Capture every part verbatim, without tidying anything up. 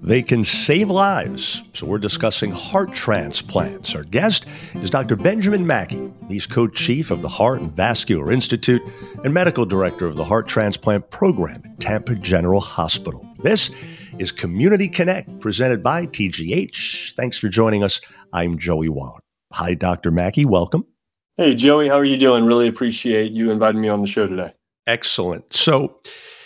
They can save lives. So we're discussing heart transplants. Our guest is Doctor Benjamin Mackey. He's co-chief of the Heart and Vascular Institute and medical director of the Heart Transplant Program at Tampa General Hospital. This is Community Connect, presented by T G H. Thanks for joining us. I'm Joey Waller. Hi, Doctor Mackey. Welcome. Hey, Joey. How are you doing? Really appreciate you inviting me on the show today. Excellent. So,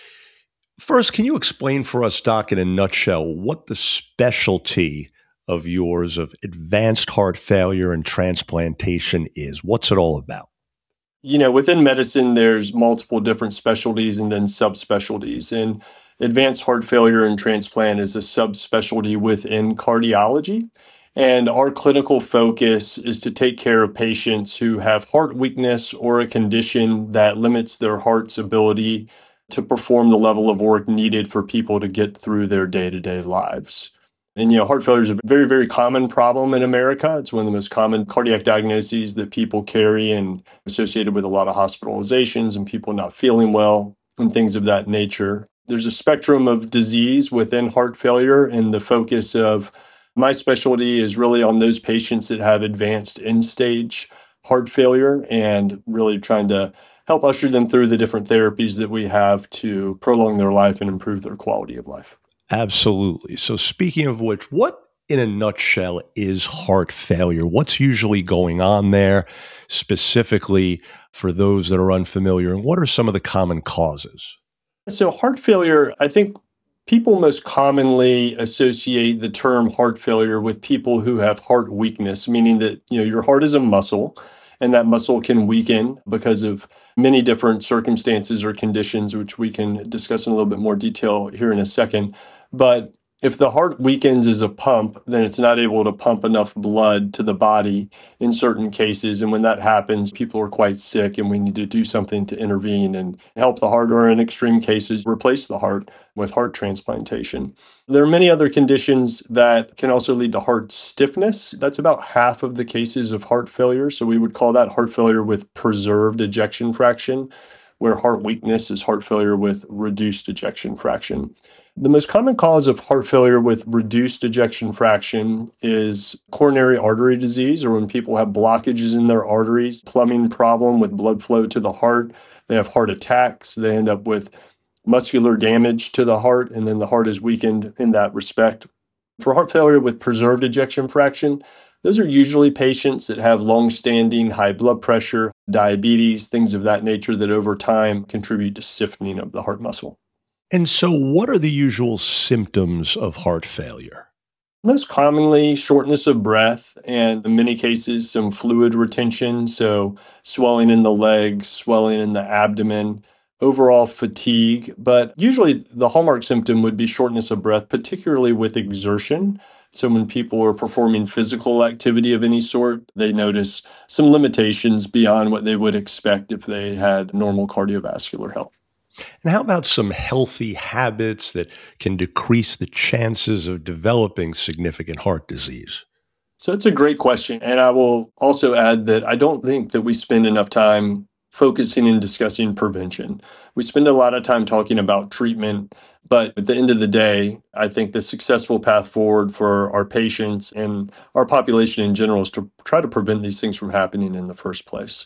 first, can you explain for us, Doc, in a nutshell, what the specialty of yours of advanced heart failure and transplantation is? What's it all about? You know, within medicine, there's multiple different specialties and then subspecialties. And advanced heart failure and transplant is a subspecialty within cardiology. And our clinical focus is to take care of patients who have heart weakness or a condition that limits their heart's ability to perform the level of work needed for people to get through their day-to-day lives. And, you know, heart failure is a very, very common problem in America. It's one of the most common cardiac diagnoses that people carry and associated with a lot of hospitalizations and people not feeling well and things of that nature. There's a spectrum of disease within heart failure, and the focus of my specialty is really on those patients that have advanced end-stage heart failure and really trying to help usher them through the different therapies that we have to prolong their life and improve their quality of life. Absolutely. So speaking of which, what in a nutshell is heart failure? What's usually going on there specifically for those that are unfamiliar? And what are some of the common causes? So heart failure, I think people most commonly associate the term heart failure with people who have heart weakness, meaning that, you know, your heart is a muscle and that muscle can weaken because of many different circumstances or conditions, which we can discuss in a little bit more detail here in a second. But if the heart weakens as a pump, then it's not able to pump enough blood to the body in certain cases. And when that happens, people are quite sick and we need to do something to intervene and help the heart, or in extreme cases, replace the heart with heart transplantation. There are many other conditions that can also lead to heart stiffness. That's about half of the cases of heart failure. So we would call that heart failure with preserved ejection fraction, where heart weakness is heart failure with reduced ejection fraction. The most common cause of heart failure with reduced ejection fraction is coronary artery disease, or when people have blockages in their arteries, plumbing problem with blood flow to the heart. They have heart attacks. They end up with muscular damage to the heart, and then the heart is weakened in that respect. For heart failure with preserved ejection fraction, those are usually patients that have long-standing high blood pressure, diabetes, things of that nature that over time contribute to stiffening of the heart muscle. And so what are the usual symptoms of heart failure? Most commonly, shortness of breath, and in many cases, some fluid retention, so swelling in the legs, swelling in the abdomen, overall fatigue. But usually the hallmark symptom would be shortness of breath, particularly with exertion. So when people are performing physical activity of any sort, they notice some limitations beyond what they would expect if they had normal cardiovascular health. And how about some healthy habits that can decrease the chances of developing significant heart disease? So it's a great question. And I will also add that I don't think that we spend enough time focusing and discussing prevention. We spend a lot of time talking about treatment, but at the end of the day, I think the successful path forward for our patients and our population in general is to try to prevent these things from happening in the first place.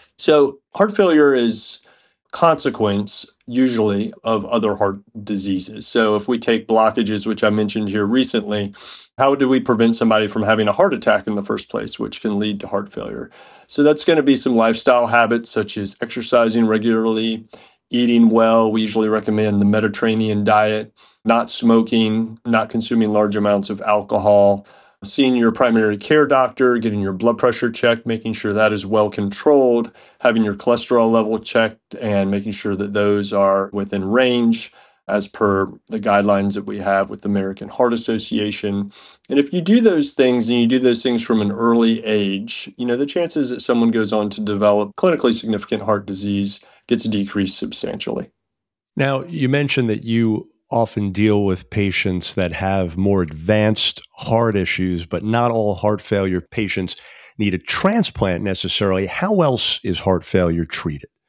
So heart failure is consequence usually of other heart diseases. So if we take blockages, which I mentioned here recently, how do we prevent somebody from having a heart attack in the first place, which can lead to heart failure? So that's going to be some lifestyle habits such as exercising regularly, eating well. We usually recommend the Mediterranean diet, not smoking, not consuming large amounts of alcohol, seeing your primary care doctor, getting your blood pressure checked, making sure that is well controlled, having your cholesterol level checked, and making sure that those are within range as per the guidelines that we have with the American Heart Association. And if you do those things and you do those things from an early age, you know, the chances that someone goes on to develop clinically significant heart disease gets decreased substantially. Now, you mentioned that you often deal with patients that have more advanced heart issues, but not all heart failure patients need a transplant necessarily. How else is heart failure treated?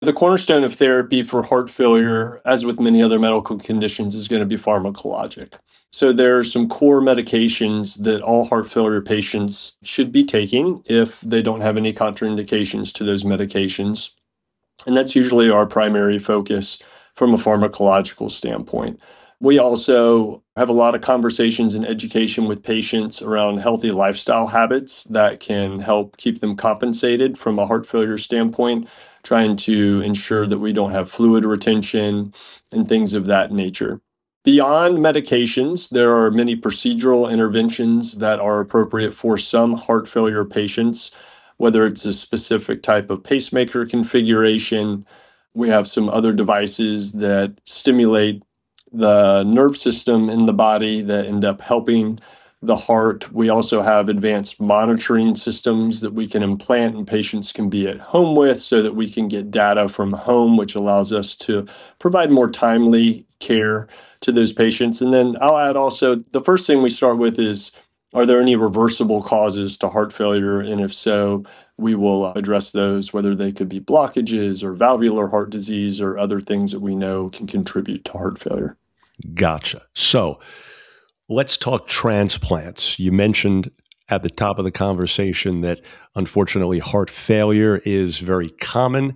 The cornerstone of therapy for heart failure, as with many other medical conditions, is going to be pharmacologic. So there are some core medications that all heart failure patients should be taking if they don't have any contraindications to those medications. And that's usually our primary focus from a pharmacological standpoint. We also have a lot of conversations and education with patients around healthy lifestyle habits that can help keep them compensated from a heart failure standpoint, trying to ensure that we don't have fluid retention and things of that nature. Beyond medications, there are many procedural interventions that are appropriate for some heart failure patients, whether it's a specific type of pacemaker configuration. We have some other devices that stimulate the nerve system in the body that end up helping the heart. We also have advanced monitoring systems that we can implant and patients can be at home with so that we can get data from home, which allows us to provide more timely care to those patients. And then I'll add also, the first thing we start with is, are there any reversible causes to heart failure? And if so, we will address those, whether they could be blockages or valvular heart disease or other things that we know can contribute to heart failure. Gotcha. So let's talk transplants. You mentioned at the top of the conversation that unfortunately heart failure is very common.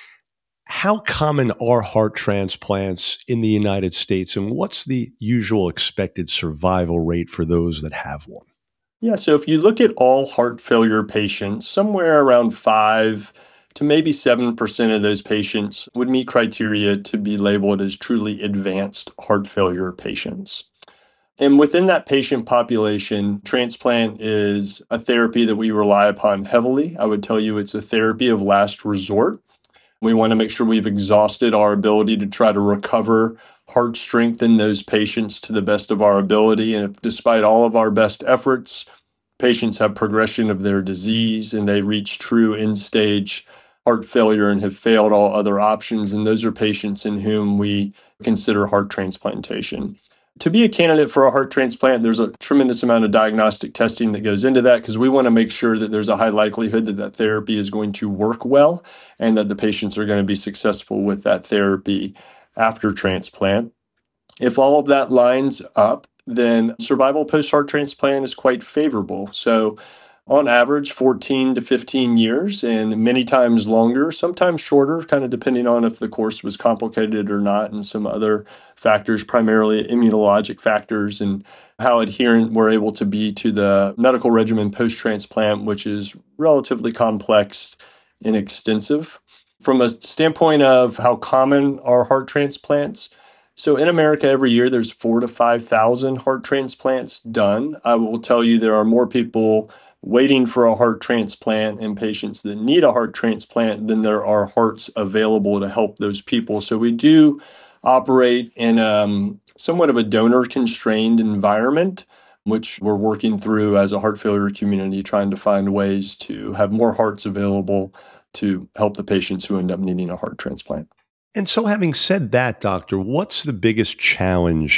How common are heart transplants in the United States, and what's the usual expected survival rate for those that have one? Yeah, so if you look at all heart failure patients, somewhere around five to maybe seven percent of those patients would meet criteria to be labeled as truly advanced heart failure patients. And within that patient population, transplant is a therapy that we rely upon heavily. I would tell you it's a therapy of last resort. We want to make sure we've exhausted our ability to try to recover heart strength in those patients to the best of our ability. And if, despite all of our best efforts, patients have progression of their disease and they reach true end-stage heart failure and have failed all other options. And those are patients in whom we consider heart transplantation. To be a candidate for a heart transplant, there's a tremendous amount of diagnostic testing that goes into that because we want to make sure that there's a high likelihood that that therapy is going to work well and that the patients are going to be successful with that therapy after transplant. If all of that lines up, then survival post-heart transplant is quite favorable. So on average, fourteen to fifteen years and many times longer, sometimes shorter, kind of depending on if the course was complicated or not and some other factors, primarily immunologic factors and how adherent we're able to be to the medical regimen post-transplant, which is relatively complex and extensive. From a standpoint of how common are heart transplants, so in America, every year, there's four to five thousand heart transplants done. I will tell you there are more people waiting for a heart transplant and patients that need a heart transplant than there are hearts available to help those people. So we do operate in um, somewhat of a donor-constrained environment, which we're working through as a heart failure community, trying to find ways to have more hearts available to help the patients who end up needing a heart transplant. And so having said that, doctor, what's the biggest challenge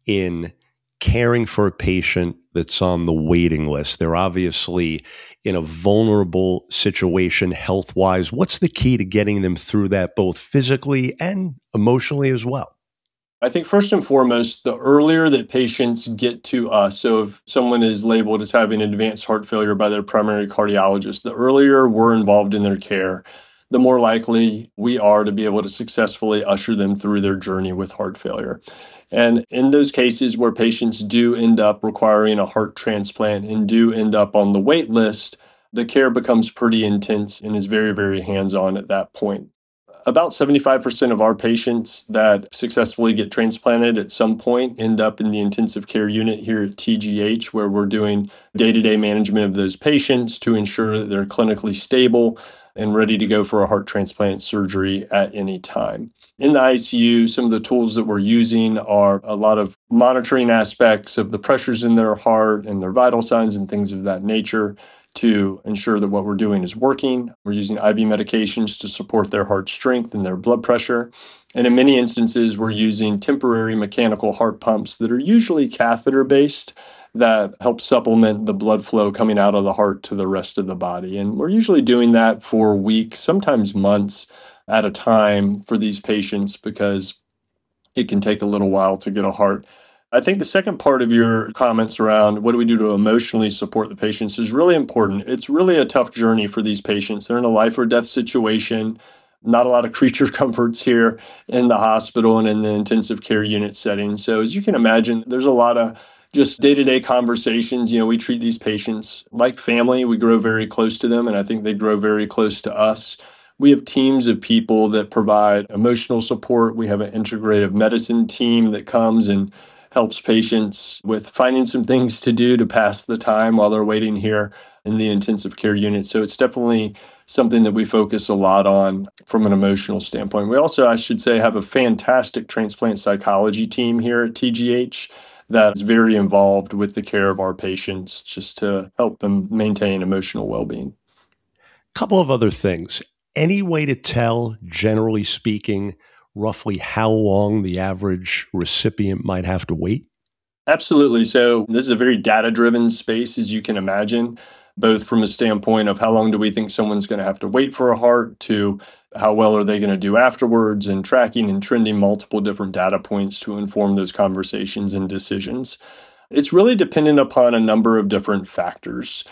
in caring for a patient that's on the waiting list? They're obviously in a vulnerable situation health-wise. What's the key to getting them through that, both physically and emotionally as well? I think first and foremost, the earlier that patients get to us, so if someone is labeled as having advanced heart failure by their primary cardiologist, the earlier we're involved in their care, the more likely we are to be able to successfully usher them through their journey with heart failure. And in those cases where patients do end up requiring a heart transplant and do end up on the wait list, the care becomes pretty intense and is very, very hands-on at that point. About seventy-five percent of our patients that successfully get transplanted at some point end up in the intensive care unit here at T G H, where we're doing day-to-day management of those patients to ensure that they're clinically stable and ready to go for a heart transplant surgery at any time. In the I C U, some of the tools that we're using are a lot of monitoring aspects of the pressures in their heart and their vital signs and things of that nature to ensure that what we're doing is working. We're using I V medications to support their heart strength and their blood pressure. And in many instances, we're using temporary mechanical heart pumps that are usually catheter-based that help supplement the blood flow coming out of the heart to the rest of the body. And we're usually doing that for weeks, sometimes months, at a time for these patients because it can take a little while to get a heart. I think the second part of your comments around what do we do to emotionally support the patients is really important. It's really a tough journey for these patients. They're in a life or death situation. Not a lot of creature comforts here in the hospital and in the intensive care unit setting. So as you can imagine, there's a lot of just day-to-day conversations. You know, we treat these patients like family. We grow very close to them, and I think they grow very close to us. We have teams of people that provide emotional support. We have an integrative medicine team that comes and helps patients with finding some things to do to pass the time while they're waiting here in the intensive care unit. So it's definitely something that we focus a lot on from an emotional standpoint. We also, I should say, have a fantastic transplant psychology team here at T G H that's very involved with the care of our patients just to help them maintain emotional well-being. Couple of other things. Any way to tell, generally speaking, roughly how long the average recipient might have to wait? Absolutely. So this is a very data-driven space, as you can imagine, both from a standpoint of how long do we think someone's going to have to wait for a heart to how well are they going to do afterwards, and tracking and trending multiple different data points to inform those conversations and decisions. It's really dependent upon a number of different factors.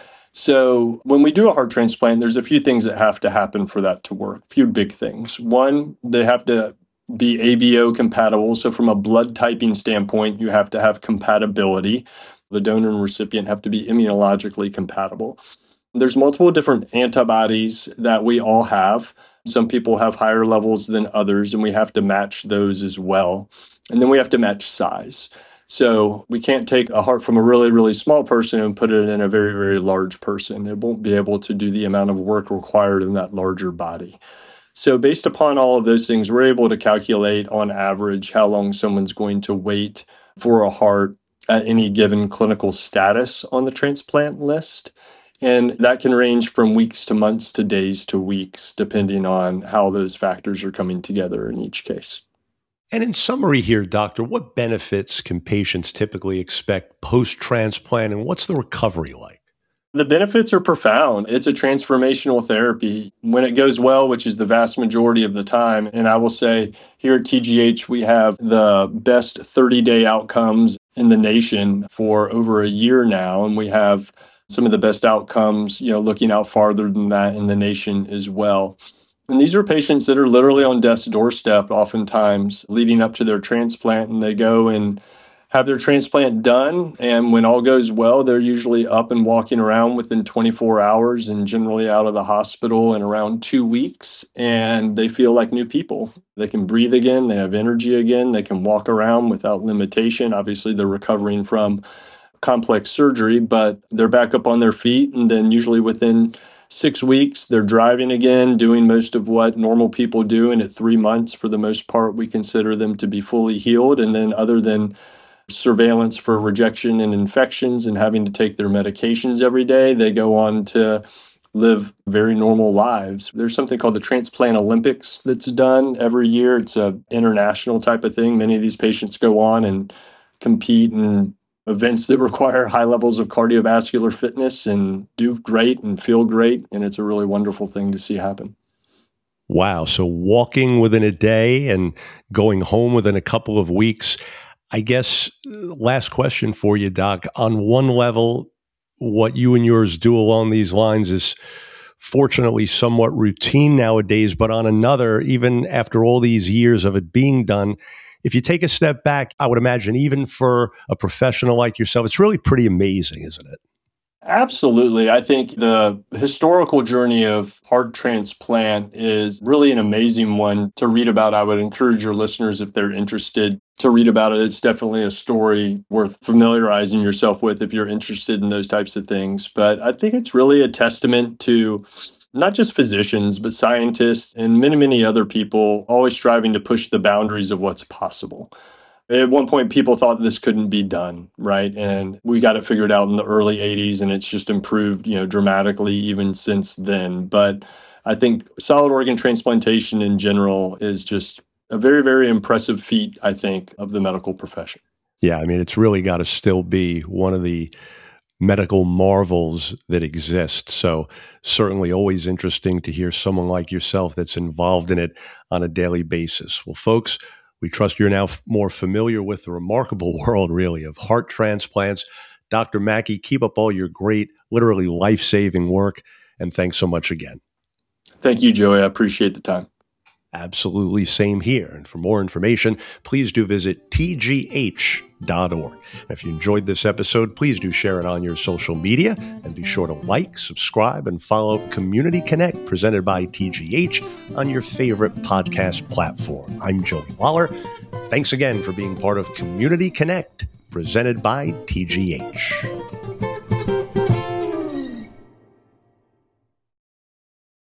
So when we do a heart transplant, there's a few things that have to happen for that to work, a few big things. One, they have to be A B O compatible. So from a blood typing standpoint, you have to have compatibility. The donor and recipient have to be immunologically compatible. There's multiple different antibodies that we all have. Some people have higher levels than others, and we have to match those as well. And then we have to match size. So we can't take a heart from a really, really small person and put it in a very, very large person. It won't be able to do the amount of work required in that larger body. So based upon all of those things, we're able to calculate on average how long someone's going to wait for a heart at any given clinical status on the transplant list. And that can range from weeks to months to days to weeks, depending on how those factors are coming together in each case. And in summary here, doctor, what benefits can patients typically expect post-transplant, and what's the recovery like? The benefits are profound. It's a transformational therapy when it goes well, which is the vast majority of the time. And I will say here at T G H, we have the best thirty-day outcomes in the nation for over a year now. And we have some of the best outcomes, you know, looking out farther than that in the nation as well. And these are patients that are literally on death's doorstep oftentimes leading up to their transplant, and they go and have their transplant done. And when all goes well, they're usually up and walking around within twenty-four hours and generally out of the hospital in around two weeks. And they feel like new people. They can breathe again. They have energy again. They can walk around without limitation. Obviously, they're recovering from complex surgery, but they're back up on their feet. And then usually within six weeks, they're driving again, doing most of what normal people do. And at three months, for the most part, we consider them to be fully healed. And then other than surveillance for rejection and infections and having to take their medications every day, they go on to live very normal lives. There's something called the Transplant Olympics that's done every year. It's an international type of thing. Many of these patients go on and compete in events that require high levels of cardiovascular fitness and do great and feel great. And it's a really wonderful thing to see happen. Wow. So walking within a day and going home within a couple of weeks. I guess last question for you, Doc. On one level, what you and yours do along these lines is fortunately somewhat routine nowadays, but on another, even after all these years of it being done, if you take a step back, I would imagine even for a professional like yourself, it's really pretty amazing, isn't it? Absolutely. I think the historical journey of heart transplant is really an amazing one to read about. I would encourage your listeners, if they're interested, to read about it. It's definitely a story worth familiarizing yourself with if you're interested in those types of things. But I think it's really a testament to not just physicians, but scientists and many, many other people always striving to push the boundaries of what's possible. At one point, people thought this couldn't be done, right? And we got it figured out in the early eighties, and it's just improved, you know, dramatically even since then. But I think solid organ transplantation in general is just a very, very impressive feat, I think, of the medical profession. Yeah, I mean, it's really got to still be one of the medical marvels that exist. So certainly always interesting to hear someone like yourself that's involved in it on a daily basis. Well, folks, we trust you're now f- more familiar with the remarkable world, really, of heart transplants. Doctor Mackey, keep up all your great, literally life-saving work, and thanks so much again. Thank you, Joey. I appreciate the time. Absolutely, same here. And for more information, please do visit T G H dot org. And if you enjoyed this episode, please do share it on your social media, and be sure to like, subscribe, and follow Community Connect, presented by T G H, on your favorite podcast platform. I'm Joey Waller. Thanks again for being part of Community Connect, presented by T G H.